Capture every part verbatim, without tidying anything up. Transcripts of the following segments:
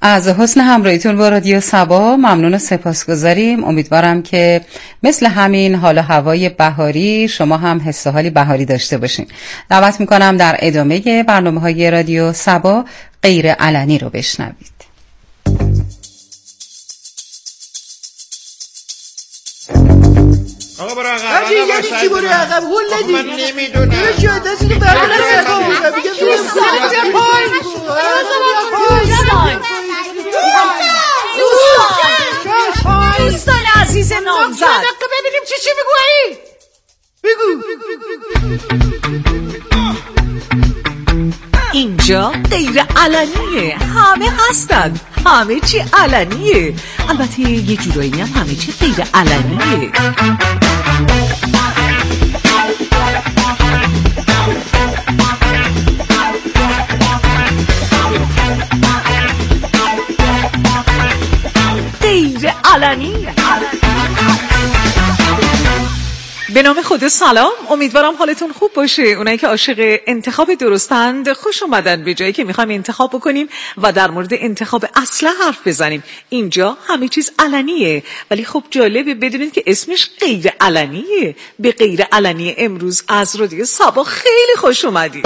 از حسن همراهیتون با رادیو صبا ممنون و سپاسگزاریم. امیدوارم که مثل همین حال و هوای بهاری شما هم حس و حالی بهاری داشته باشین. دعوت میکنم در ادامه برنامه‌های رادیو صبا غیر علنی رو بشنوید. آقا برو عقب. آقا یعنی چی برو عقب؟ هول ندی. من نمیدونم. چرا شده دستی رو برای نرسه بود؟ میگم دوستان بیا پای. دوستان. دوستان. دوستان عزیز نامزد. دقیقه ببینیم چی چی میگویی؟ بگو. اینجا غیر علنیه، همه هستن، همه چی علنیه. البته یه جورایی هم همه چی غیر علنیه. غیر علنی. به نام خدا سلام، امیدوارم حالتون خوب باشه. اونایی که عاشق انتخاب درستند خوش اومدن به جایی که میخوایم انتخاب بکنیم و در مورد انتخاب اسلحه حرف بزنیم. اینجا همه چیز علنیه، ولی خب جالبه بدونید که اسمش غیر علنیه. به غیر علنی امروز از رادیو صبا خیلی خوش اومدید.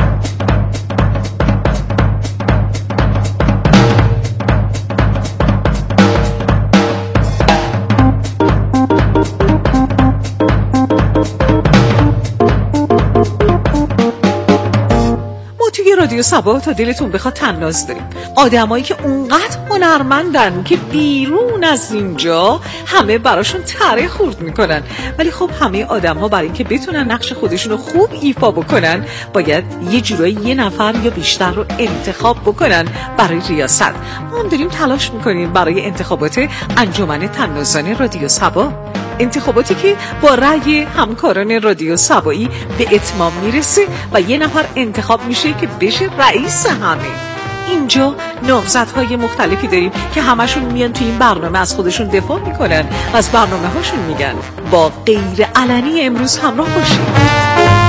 رادیو صبا تا دلتون بخواد تناز داریم، آدمایی که اونقدر هنرمندن که بیرون از اینجا همه براشون تره خورد میکنن، ولی خب همه آدم ها برای اینکه بتونن نقش خودشون رو خوب ایفا بکنن باید یه جورایی یه نفر یا بیشتر رو انتخاب بکنن برای ریاست. ما هم داریم تلاش میکنیم برای انتخابات انجمن تنازان رادیو صبا، انتخاباتی که با رأی همکاران رادیو صبایی به اتمام میرسه و یه نفر انتخاب میشه که بشه رئیس همه. اینجا نامزدهای مختلفی داریم که همشون میان تو این برنامه از خودشون دفاع میکنن و از برنامه هاشون میگن. با غیر علنی امروز همراه باشید.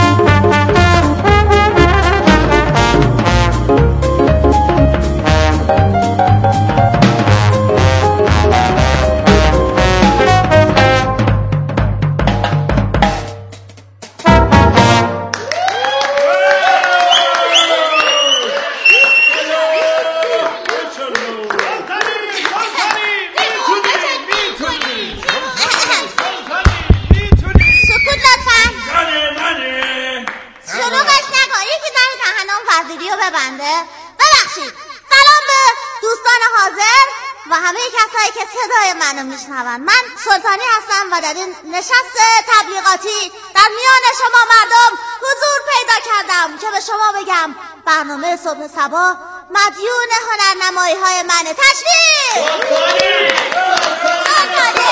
من سلطانی هستم و در این نشست تبلیغاتی در میان شما مردم حضور پیدا کردم که به شما بگم برنامه صبح صبا مدیون هنرنمایی های منه. تشریف سلطانی سلطانی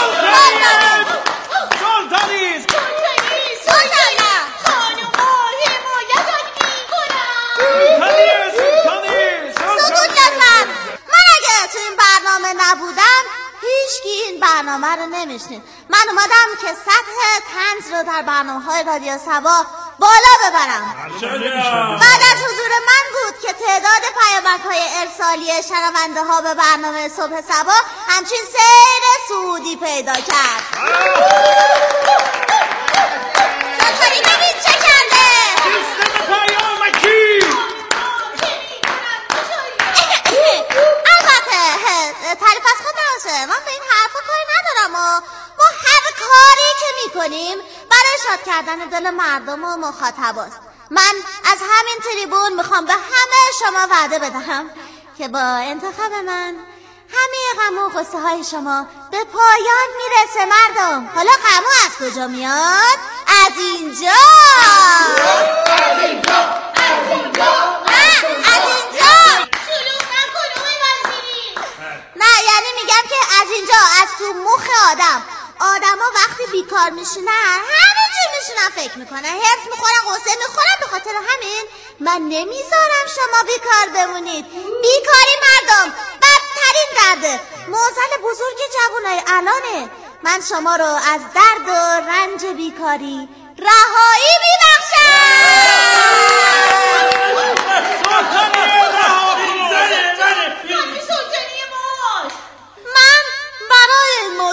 سلطانی سلطانی خانوما حمایتت میکنم. سکوت لطفا. من اگه تو این برنامه نبودم هیچکی این برنامه رو نمیشنید. من اومدم که سطح طنز رو در برنامه‌های رادیو صبا بالا ببرم. بعد از حضور من بود که تعداد پیامک‌های ارسالی شنونده ها به برنامه صبح صبا همچین سیر صعودی پیدا کرد. سلطانی ببین چه کرده. سیستم پیامکی. البته تعریف از خود نباشه، من به این حرفا کاری ندارم و ما هر کاری که میکنیم برای شاد کردن دل مردم و مخاطباست. من از همین تریبون میخوام به همه شما وعده بدهم که با انتخاب من همه غم و غصه های شما به پایان میرسه. مردم حالا غمو از کجا میاد؟ از اینجا. از اینجا از اینجا از اینجا. نه یعنی میگم که از اینجا، از تو مخ آدم. آدم ها وقتی بیکار میشونن همه جور میشونن فکر میکنن، هرس میخورن، قصه میخورن. به خاطر همین من نمیذارم شما بیکار بمونید. بیکاری مردم بدترین درده، معضل بزرگ جوانای الانه. من شما رو از درد و رنج بیکاری رهایی میبخشم.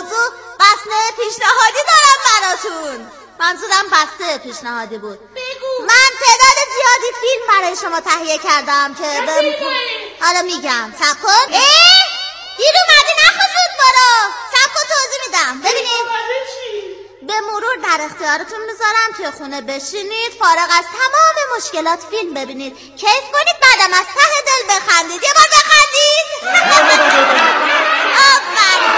موضوع بسته پیشنهادی دارم براتون. منظورم بسته پیشنهادی بود. بگو. من تعداد زیادی فیلم برای شما تهیه کردم که به حالا میگم. صبر کن. اه دیر اومدی نخو زود برو. صبر کن توضیح میدم. ببینید به مرور در اختیارتون میذارم توی خونه بشینید، فارغ از تمام مشکلات فیلم ببینید، کیف کنید، بعدم از ته دل بخندید. یه بار بخندید. آفرین.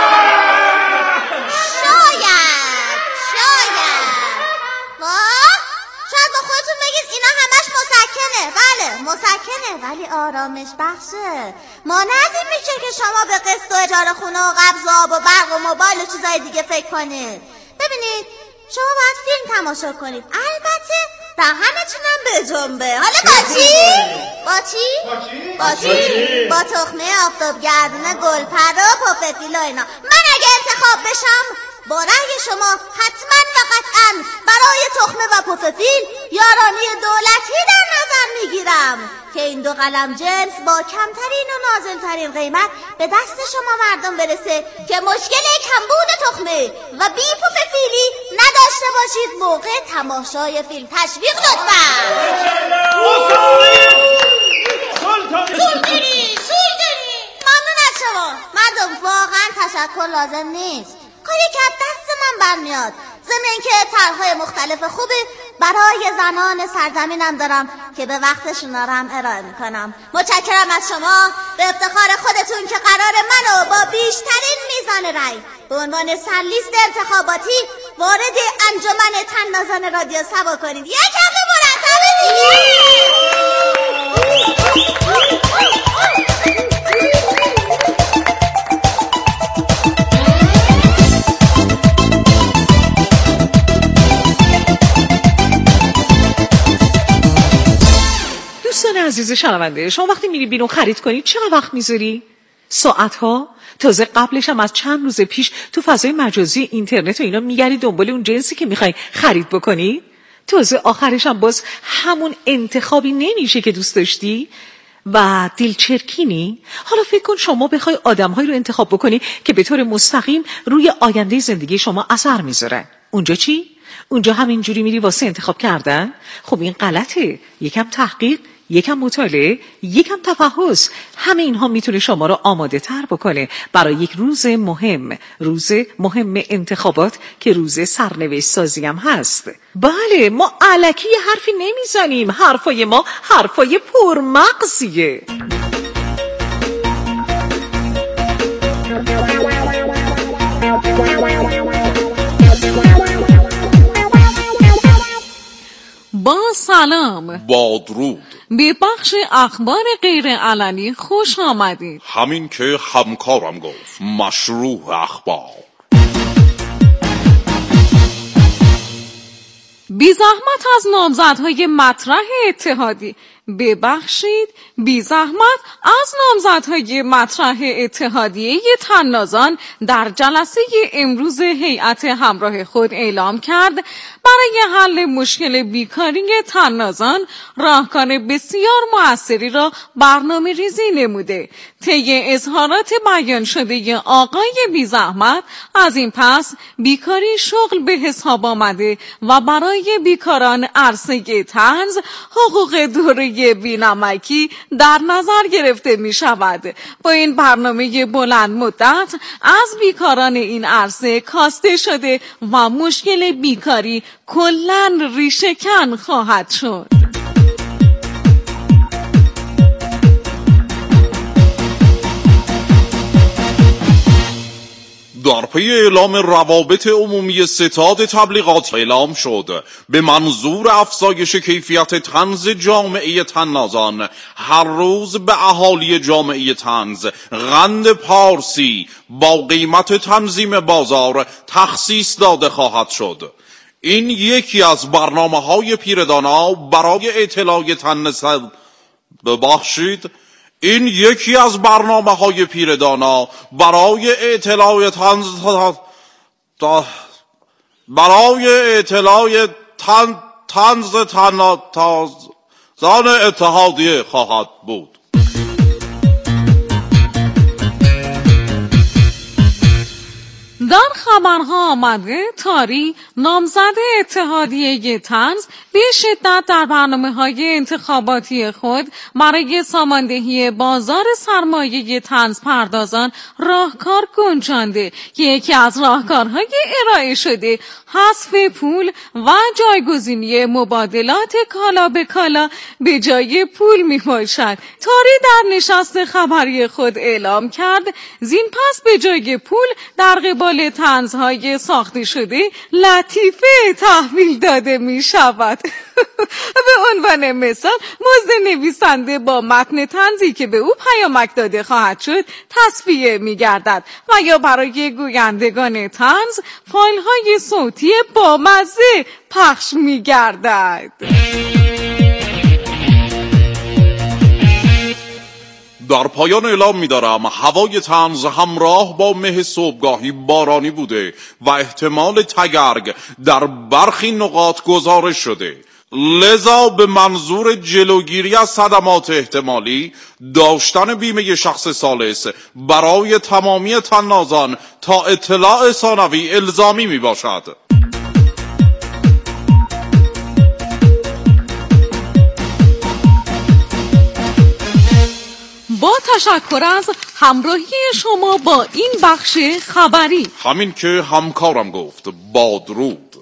شاید شاید واه شاید با خودتون بگید اینا همش مسکنه. بله مسکنه، ولی آرامش بخشه. مانع از این میشه که شما به قسط و اجاره خونه و قبض آب و برق و موبایل و چیزای دیگه فکر کنید. ببینید شما باید فیلم تماشا کنید، البته دهنتونم به جنبه. حالا با چی؟ با چی؟ با چی؟ با تخمه آفتابگردونه، گلپره و پففیل و اینا. من اگه انتخاب بشم با رأی شما حتما و قطعا برای تخمه و پففیل یارانی دولتی در نظر میگیرم که این دو قلم جنس با کمترین و نازلترین قیمت به دست شما مردم برسه که مشکل کمبود تخمه و بی پففیلی نداشته باشید موقع تماشای فیلم. تشویق لطفا. سولگیری سولگیری. ممنون از شما مردم، واقعا تشکر لازم نیست، کاری که از دست من برمیاد. ضمن که طرح‌های مختلف خوبی برای زنان سرزمینم دارم که به وقتشون دارم ارائه میکنم. متشکرم از شما. به افتخار خودتون که قرار منو با بیشترین میزان رأی به عنوان سرلیست انتخاباتی وارد انجمن تنازان رادیو سبا کنید. یک کم مرتبه دیگه. دوستان عزیز شنونده، شما وقتی میری بیرون خرید کنی چقدر وقت میذاری؟ ساعت ها؟ تازه قبلش هم از چند روز پیش تو فضای مجازی اینترنت و اینا میگردی دنبال اون جنسی که میخوای خرید بکنی؟ تازه آخرش هم باز همون انتخابی نمیشه که دوست داشتی؟ و دلچرکینی؟ حالا فکر کن شما بخوای آدم‌هایی رو انتخاب بکنی که به طور مستقیم روی آینده زندگی شما اثر میذارن. اونجا چی؟ اونجا همینجوری میری واسه انتخاب کردن؟ خب این غلطه. یکم تحقیق، یکم مطالعه، یکم تفحص، همه اینها میتونه شما رو آماده تر بکنه برای یک روز مهم، روز مهم انتخابات که روز سرنوشت سازی هم هست. بله، ما الکی حرفی نمیزنیم، حرفای ما حرفای پرمغزیه. با سلام، با درود، به بخش اخبار غیر علنی خوش آمدید. همین که همکارم گفت، مشروع اخبار. بی زحمت از نامزدهای مطرح اتحادی. ببخشید، بی زحمت از نامزدهای مطرح اتحادیه طنازان در جلسه امروز هیئت همراه خود اعلام کرد برای حل مشکل بیکاری طنازان راهکار بسیار موثری را برنامه ریزی نموده. طی اظهارات بیان شده آقای بی زحمت، از این پس بیکاری شغل به حساب آمده و برای بیکاران عرصه طنز حقوق دوره بی‌نمکی در نظر گرفته می شود. با این برنامه بلند مدت از بیکاران این عرصه کاسته شده و مشکل بیکاری کلاً ریشه‌کن خواهد شد. در پی اعلام روابط عمومی ستاد تبلیغات اعلام شد به منظور افزایش کیفیت طنز جامعه طنازان هر روز به اهالی جامعه طنز قند پارسی با قیمت تنظیم بازار تخصیص داده خواهد شد. این یکی از برنامه‌های پیردانا برای اطلاع طنز ببخشید این یکی از برنامه‌های پیردانا برای اطلاع طنز برای اطلاع تن طنز طنازان اتحادیه خواهد بود. در خبرها آمده تاری نامزد اتحادیه طنز به شدت در برنامه‌های انتخاباتی خود برای ساماندهی بازار سرمایه طنز پردازان راهکار گنجانده که یکی از راهکارهای ارائه شده حذف پول و جایگزینی مبادلات کالا به کالا به جای پول می باشد. تاری در نشست خبری خود اعلام کرد زین پس به جای پول در قبال طنزهای ساخته شده لطیفه تحویل داده می شود. به عنوان مثال مزد نویسنده با متن طنزی که به او پیامک داده خواهد شد تصفیه می گردد و یا برای گویندگان طنز فایل های صوتی با مزه پخش می گردد. در پایان اعلام می‌دارم هوای طنز همراه با مه صبحگاهی بارانی بوده و احتمال تگرگ در برخی نقاط گزارش شده، لذا به منظور جلوگیری از صدمات احتمالی داشتن بیمه شخص ثالث برای تمامی طنازان تا اطلاع ثانوی الزامی می باشد. با تشکر از همراهی شما با این بخش خبری. همین که همکارم گفت، با درود.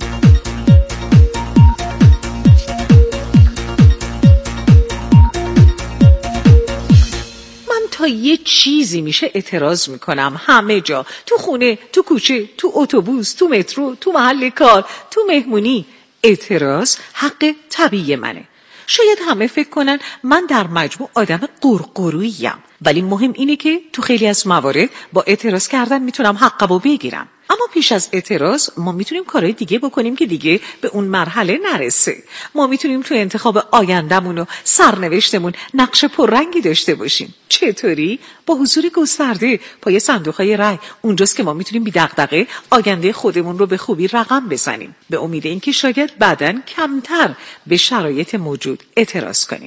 من تا یه چیزی میشه اعتراض میکنم همه جا، تو خونه، تو کوچه، تو اتوبوس، تو مترو، تو محل کار، تو مهمونی. اعتراض حق طبیعی منه. شاید همه فکر کنن من در مجموع آدم قرقروییم، ولی مهم اینه که تو خیلی از موارد با اعتراض کردن میتونم حقمو بگیرم. اما پیش از اعتراض ما میتونیم کارهای دیگه بکنیم که دیگه به اون مرحله نرسه. ما میتونیم تو انتخاب آیندهمون و سرنوشتمون نقش پررنگی داشته باشیم. چطوری؟ با حضور گسترده پای صندوق‌های رای. اونجاست که ما میتونیم بی دغدغه آینده خودمون رو به خوبی رقم بزنیم، به امید اینکه شاید بعداً کمتر به شرایط موجود اعتراض کنیم.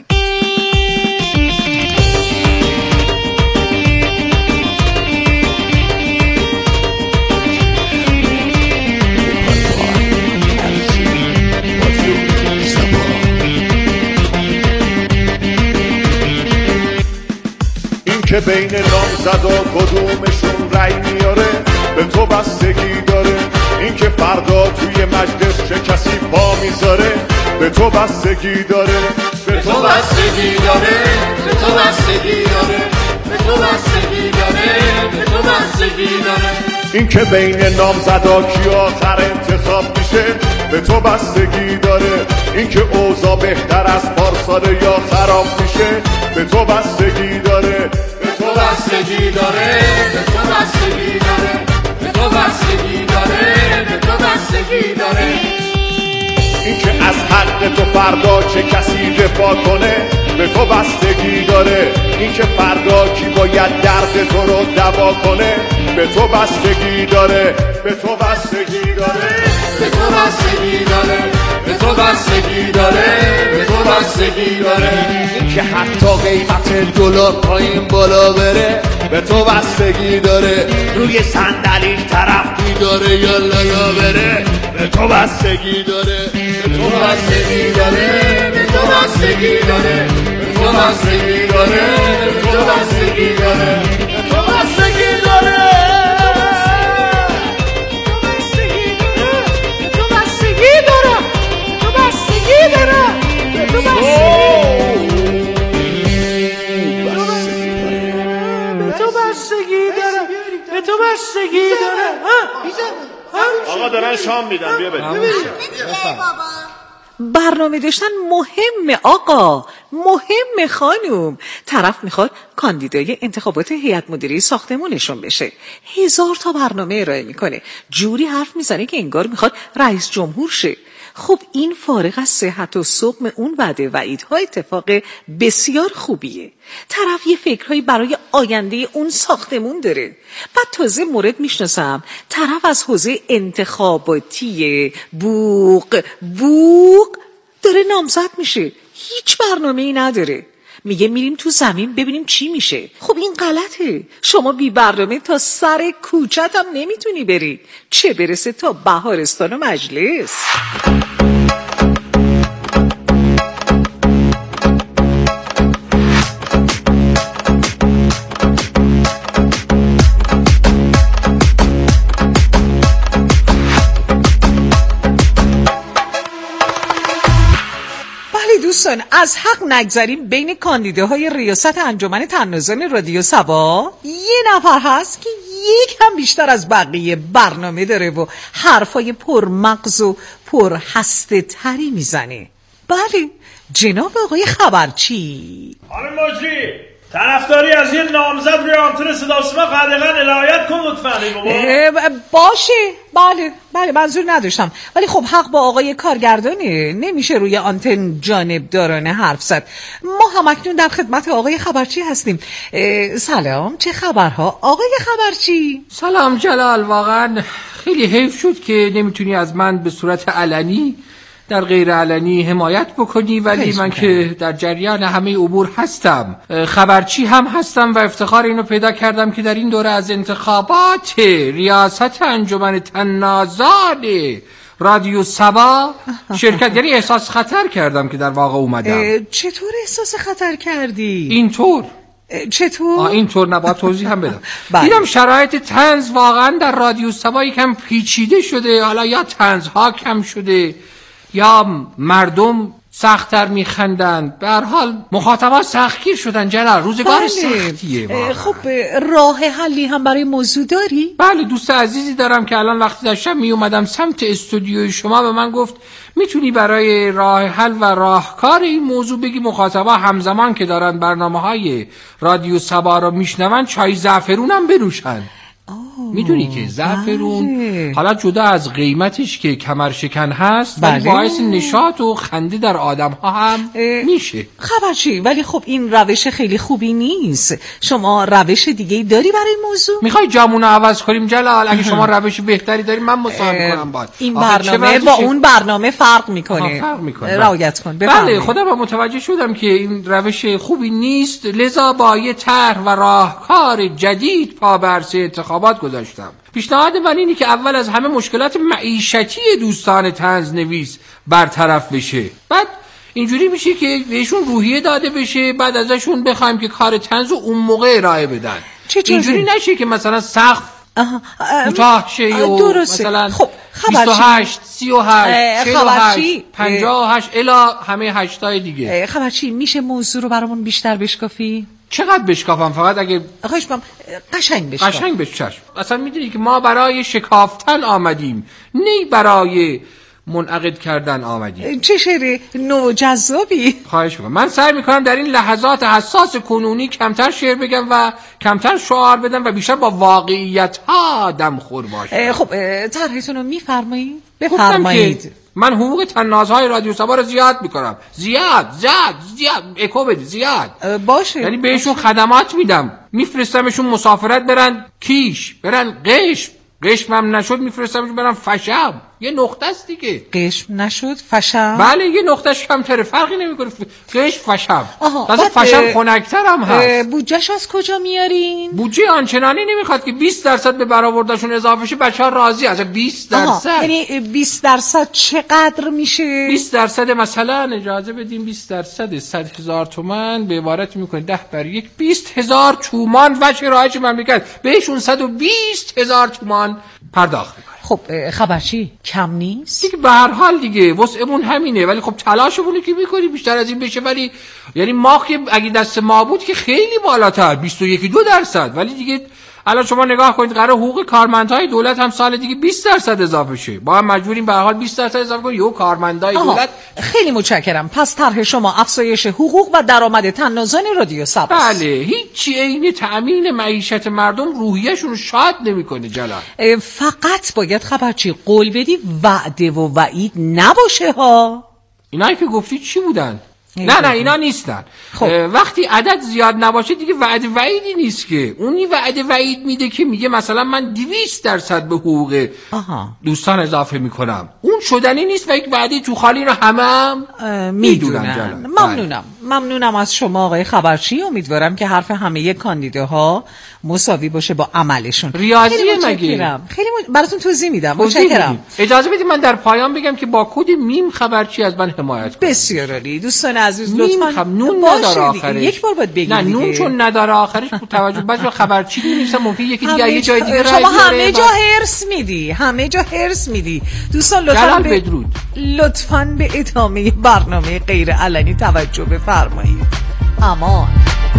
که بین نامزدا کدومشون رای میاره به تو بستگی داره. این که فردا توی مجلس چه کسی پا میذاره به تو بستگی داره. به تو بستگی داره، به تو بستگی داره، به تو بستگی داره، به تو بستگی داره. این که بین نامزدا کی آخر انتخاب میشه به تو بستگی داره. این که اوضاع بهتر از پارسال یا خراب میشه به تو بستگی داره. به تو بستگی داره، به تو بستگی داره، به تو بستگی داره، به تو بستگی داره. این که از حق تو فردا چه کسی دفاع کنه به تو بستگی داره. این که فردا کی باید درد تو رو دوا کنه به تو بستگی داره. به تو بستگی داره، به تو بستگی داره، به تو بستگی داره، به تو بستگی داره. این که حتی قیمت دلار پایین بالا بره به تو بستگی داره. روی صندلیش طرف میداره یا لالا بره به تو بستگی داره. به تو بستگی داره، به تو بستگی داره، به تو بستگی داره، به تو بستگی داره، به تو بستگی داره. بستگی داره. آقا دارن شام میدن، بیا بریم. برنامه داشتن مهمه آقا، مهمه خانوم. طرف میخواد کاندیدای انتخابات هیئت مدیره ساختمونشون بشه، هزار تا برنامه ارائه میکنه، جوری حرف میزنه که انگار میخواد رئیس جمهور شه. خب این فارغ از صحت و سقم اون وعده وعیدها اتفاق بسیار خوبیه. طرف یه فکرهایی برای آینده اون ساختمون داره. بعد تازه مورد میشناسم طرف از حوزه انتخاباتی بوق بوق داره نامزد میشه، هیچ برنامه‌ای نداره. میگه میریم تو زمین ببینیم چی میشه. خب این غلطه. شما بی برنامه تا سر کوچت هم نمیتونی بری، چه برسه تا بهارستان و مجلس. دوستان از حق نگذاریم بین کاندیداهای ریاست انجمن تنازان رادیو صبا یه نفر هست که یک هم بیشتر از بقیه برنامه داره و حرفای پرمغز و پرهسته تری میزنه. بله، جناب آقای خبرچی. خانم مجری، طرفداری از یه نامزد روی آنتن صدا و سیما قدغن الهیت کن لطفاً. بابا باشه، بله بله منظور نداشتم، ولی خب حق با آقای کارگردانه، نمیشه روی آنتن جانبدارانه حرف زد. ما هم اکنون در خدمت آقای خبرچی هستیم. سلام، چه خبرها آقای خبرچی؟ سلام جلال، واقعا خیلی حیف شد که نمیتونی از من به صورت علنی در غیر علنی حمایت بکنی، ولی من که در جریان همه امور هستم، خبرچی هم هستم و افتخار اینو پیدا کردم که در این دوره از انتخابات ریاست انجمن تنازان رادیو صبا شرکت، یعنی احساس خطر کردم که در واقع اومدم. چطور احساس خطر کردی؟ اینطور. چطور؟ آه اینطور، نباید توضیح هم بدم. دیدم شرایط طنز واقعا در رادیو صبا یکم پیچیده شده، حالا یا طنزها کم شده یا مردم سخت‌تر میخندند. به هر حال مخاطبا سختگیر شدن جلال، روزگار بله. سختیه واقعا. خب راه حلی هم برای موضوع داری؟ بله، دوست عزیزی دارم که الان وقتی داشتم می اومدم سمت استودیوی شما به من گفت میتونی برای راه حل و راهکار این موضوع بگی مخاطبا همزمان که دارن برنامه‌های رادیو صبا رو میشنون چای زعفرون هم بنوشن. میدونی که زعفرون بله. حالا جدا از قیمتش که کمر شکن هست ولی بله. باعث نشاط و خنده در آدم ها هم میشه. خبرچی، ولی خب این روش خیلی خوبی نیست. شما روش دیگه داری برای موضوع؟ میخوای جامونو عوض کنیم جلال؟ اگه شما روش بهتری داری من مصاحبه کنم باید. این برنامه با اون برنامه فرق میکنه. فرق میکنه. رعایت کن. بله، خودم متوجه شدم که این روش خوبی نیست، لذا با یه طرح و راهکار جدید پا بر سر انتخابات گذاشتم. پیشنهاد من اینه که اول از همه مشکلات معیشتی دوستان طنزنویس برطرف بشه، بعد اینجوری میشه که بهشون روحیه داده بشه، بعد ازشون بخوایم که کار طنز رو اون موقع ارائه بدن. اینجوری نشه که مثلا سقف کوتاه شه و مثلا خب بیست و هشت، سی و هشت، چهل و هشت، پنجاه و هشت الی همه هشتای دیگه. خبرچی، میشه موضوع رو برامون بیشتر بشکافی؟ چقدر بشکافم؟ فقط اگه خواهش می‌کنم قشنگ بشکاف. قشنگ بشکاف. اصلا میدونی که ما برای شکافتن آمدیم، نه برای منعقد کردن آمدیم. چه شعر نو جذابی. خواهش می‌کنم. من سعی می‌کنم در این لحظات حساس کنونی کمتر شعر بگم و کمتر شعار بدم و بیشتر با واقعیت‌ها دمخور باشم. خب طرحتون رو می‌فرمایید؟ بفرمایید. من حقوق طنازهای رادیو صبا رو زیاد میکنم، زیاد زیاد زیاد اکو بده، زیاد باشه، یعنی بهشون باشه. خدمات میدم، میفرستمشون مسافرت برن کیش، برن قشم، قشم هم نشد میفرستمشون برن فشم. یه نقطه است دیگه. قشم نشد فشم؟ بله، یه نقطهش کمتره، فرقی نمیکنه. قشم فشم، تازه فشم خنک‌تر هم هست. بودجهش از کجا میارین؟ بودجه آنچنانی نمیخواد که بیست درصد به برآوردشون اضافه شه، بچه‌ها راضی. از بیست درصد یعنی بیست درصد چقدر میشه؟ بیست درصد مثلا اجازه بدیم بیست درصد صد هزار تومان به عبارت میکنه ده بر یک، بیست هزار تومان وجه رایج مملکت بهشون صد و بیست هزار تومان پرداخت میکنه. خب خبرچی کم نیست دیگه، به هر حال دیگه وسعمون همینه، ولی خب تلاشمون که میکنی بیشتر از این بشه. ولی یعنی ما که اگه دست ما بود که خیلی بالاتر، بیست و یک دو درصد. ولی دیگه الان شما نگاه کنید قرار حقوق کارمندهای دولت هم سال دیگه بیست درصد اضافه شه، با هم مجبوریم به هر حال بیست درصد اضافه کنیم. یه کارمندای دولت. خیلی متشکرم. پس طرح شما افزایش حقوق و درآمد طنازان رادیو صبا. بله، هیچ عین تأمین معیشت مردم روحیه‌شون رو شاد نمیکنه جلال. فقط باید خبرچی قول بدی وعده و وعید نباشه ها. اینایی که گفتی چی بودن؟ نه نه اینا نیستن. خب. وقتی عدد زیاد نباشه دیگه وعده وعیدی نیست که. اونی وعده وعید میده که میگه مثلا من دویست درصد به حقوق آها. دوستان اضافه میکنم. اون شدنی نیست و یک وعده تو خالی رو همه هم میدونن. ممنونم ممنونم از شما آقای خبرچی. امیدوارم که حرف همه کاندیداها مساوی باشه با عملشون. ریاضیه مگه؟ خیلی م... براتون توضیح میدم. متشکرم. اجازه بدید من در پایان بگم که با کد میم خبرچی از من حمایت کنید. بسیار عالی. دوستان عزیز لطفاً خب نون نداره آخرش. یک بار باید بگید. نه نون چون نداره آخرش توجه بعضی خبرچی می‌نویسن ممکن یکی دیگه یه جای دیگه شما همه جا هرس میدی. همه جا هرس میدی. دوستان لطفاً به... بدرود. لطفاً به ادامه برنامه غیر علنی توجه بفرمایید. امان.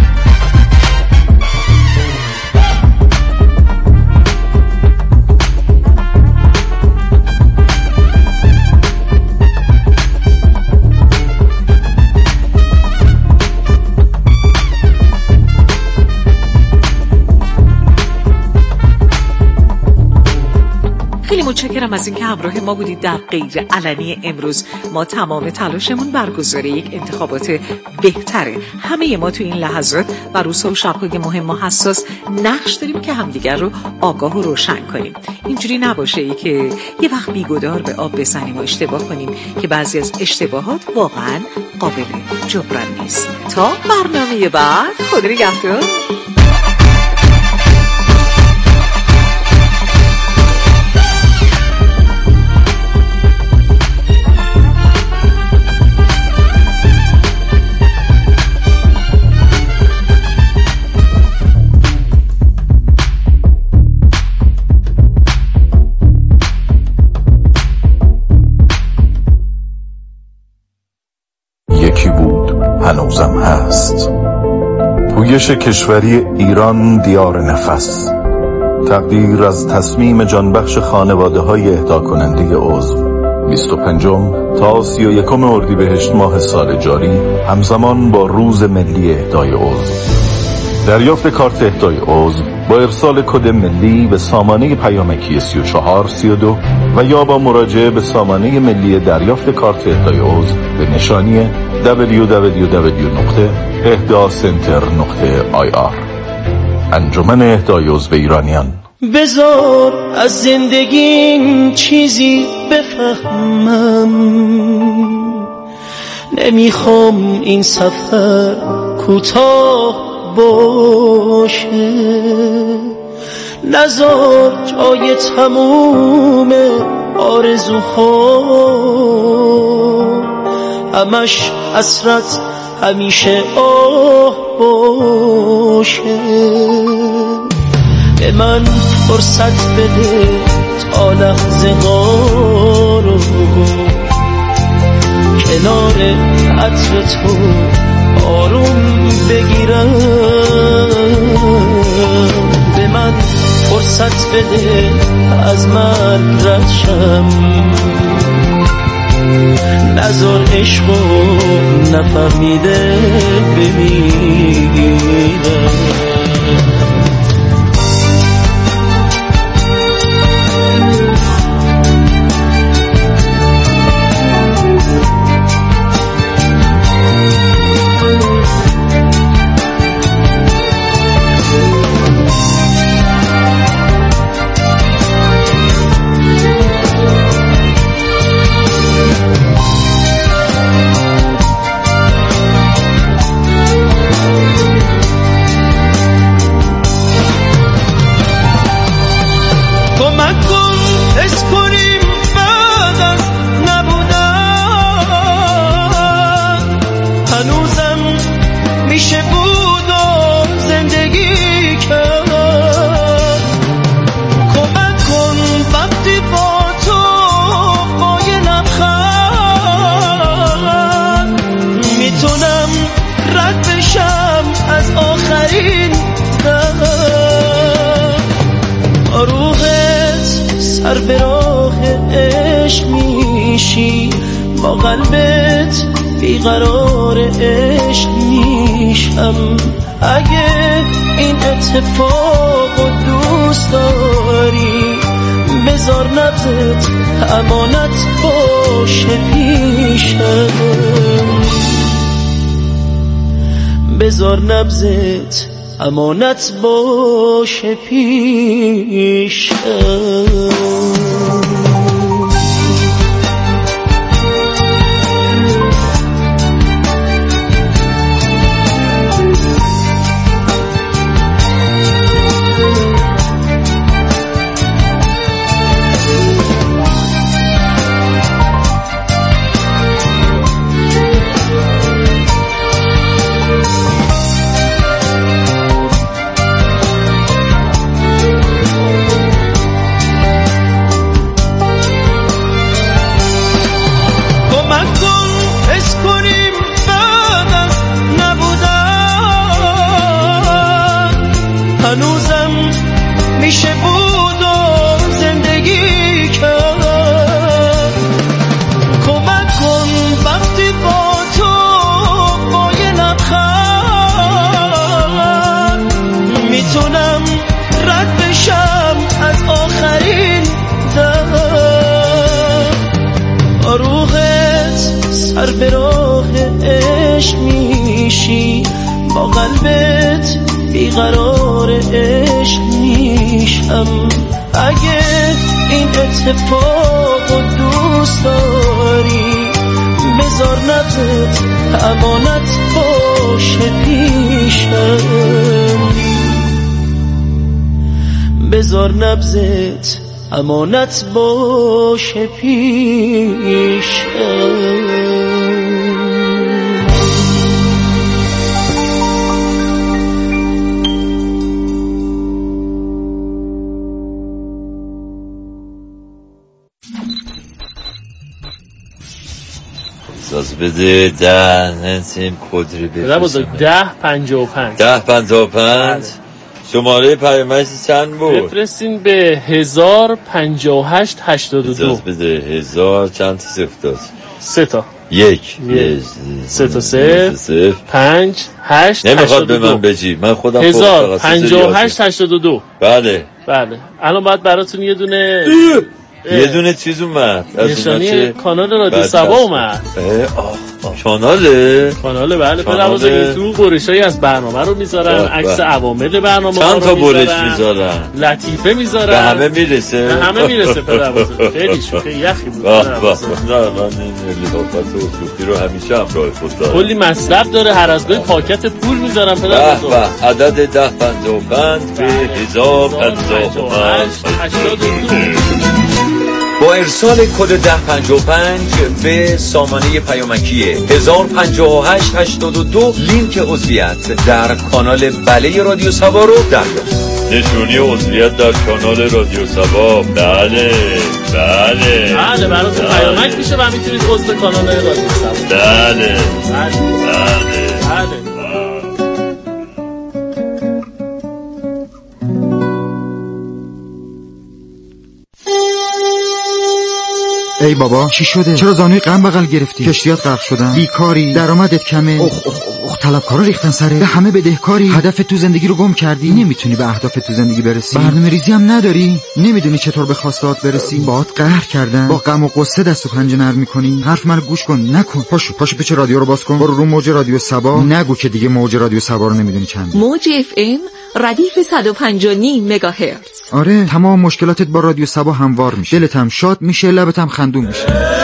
خیلی متشکرم از اینکه همراه ما بودید در غیر علنی امروز. ما تمام تلاشمون برگزاری یک انتخابات بهتره. همه ما تو این لحظات و روزها و شب‌های مهم و حساس نقش داریم که همدیگر رو آگاه و روشن کنیم. اینجوری نباشه ای که یه وقت بیگدار به آب بزنیم و اشتباه کنیم که بعضی از اشتباهات واقعاً قابل جبران نیست. تا برنامه بعد، خدا نگهدار. هنوزم هست. پویش کشوری ایران دیار نفس. تقدیر از تصمیم جانبخش خانواده های اهدا کننده عضو بیست و پنجم تا سی و یکم اردیبهشت ماه سال جاری همزمان با روز ملی اهدای عضو. دریافت کارت اهدای عضو با ارسال کد ملی به سامانه پیامکی سی و چهار سی و دو و یا با مراجعه به سامانه ملی دریافت کارت اهدای عضو به نشانی دبلیو دبلیو دبلیو نقطه اهدا سنتر نقطه آی آر. انجمن اهدای عضو ایرانیان. بذار از زندگیم چیزی بفهمم، نمیخوام این سفر کوتاه باشه، نذار جای تموم آرزوها همش حسرت همیشه آه باشه. به من فرصت بده تا لحظه ها رو کنار عطر تو آروم بگیرم. به من فرصت بده از مرگ رد شم، نذار عشقو نفهمیده بمیرم. سر به راه عشق میشی، با قلبت بیقرار عشق میشم. اگه این اتفاق رو دوست داری، بذار نبضت امانت باشه پیشم، بذار نبضت امانت باشه پیشم. سر به راه عشق میشی، با قلبت بیقرار عشق میشم. اگه این اتفاق رو دوست داری، بذار نبضت امانت باشه پیشم، بذار نبضت امانت باشه پیشم. احساس بده ده نسیم کدری بفرستم. ده پنجاه و پنج ده پنجاه و پنج شماره پیامک چند بود؟ بفرستین به هزار پنجاه و هشت هشتاد و دو. احساس بده هزار چند تا صفر داشت؟ سه تا. یک سه تا صفر پنج هشت نمیخواد به من بجی، من خودم هزار پنجاه و هشت هشتاد و دو. بله بله. الان باید براتون یه دونه یه دونه چیز اومد، نشانی کانال رادیو سبا اومد. کاناله کاناله بله. پدر تو برشایی از برنامه رو میذارن، عکس عوامل برنامه چند تا برش میذارن، لطیفه میذارن، به همه میرسه، به همه میرسه. پدر خیلی شوخه یخی بود. واه واه نه من این لطافت و شوخی رو همیشه همراه خود دارم. کلی مصرف داره، هر از گاهی پاکت پول میذارن. پدر بزرگ عدد ده پنجاه و پنج به هزار پنجاه و هشت هشتاد و دو. با ارسال کد ده پنجاه و پنج به سامانه پیامکی هزار پنجاه و هشت هشتاد و دو لینک عضویت در کانال بله رادیو سبا رو دریافت. نشونی عضویت در کانال رادیو سبا. بله بله بله براتون پیامک میشه و میتونید عضو کانال رادیو سبا. بله بله بله. ای بابا چی شده؟ چرا زانوی غم بغل گرفتی؟ کشتیات غرق شدن، بیکاری، درآمدت کمه، اخ اخ اخ طلبکارا ریختن سره، به همه بدهکاری، هدف تو زندگی رو گم کردی، نمیتونی به اهداف تو زندگی برسی، برنامه‌ریزی هم نداری، نمیدونی چطور به خواستهات برسی، باهات قهر کردن، با غم و غصه دست و پنجه نرم می‌کنی. حرف منو گوش کن، نکن. پاشو پاشو پیچ رادیو رو باز کن، برو رو موج رادیو سبا. نگو که دیگه موج رادیو سبا رو نمیدونی چنده. موج اف ام ردیف صد و پنج و نیم مگاهرتز. آره تمام مشکلاتت با رادیو سبا هموار میشه، دلت هم شاد میشه، لبت هم خندون میشه.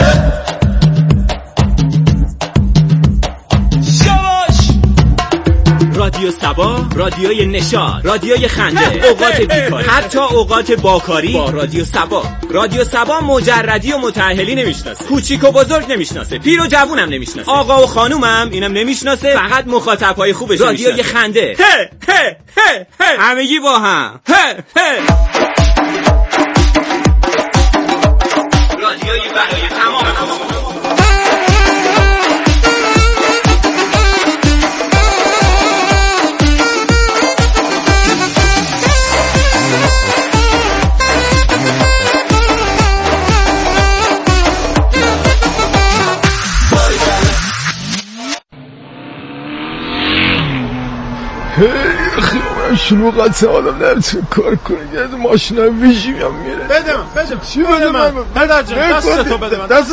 رادیو سبا، رادیوی نشاط، رادیوی خنده، اوقات بیکاری، حتی اوقات باکاری با رادیو سبا. رادیو سبا مجردی و متأهلی نمیشناسه، کوچیک و بزرگ نمیشناسه، پیر و جوونم نمیشناسه، آقا و خانومم اینم نمیشناسه، فقط مخاطبای خوبش میشناسه. رادیوی خنده، هه هه هه هه همگی با هم، هه هه رادیوی برای تمام. خیلی شلوغت آدم نمیتونه کار کنه. یه ماشین هم ویژی هم میره. بده من بده چی بده من؟ پدر جان دست تو بده من. دست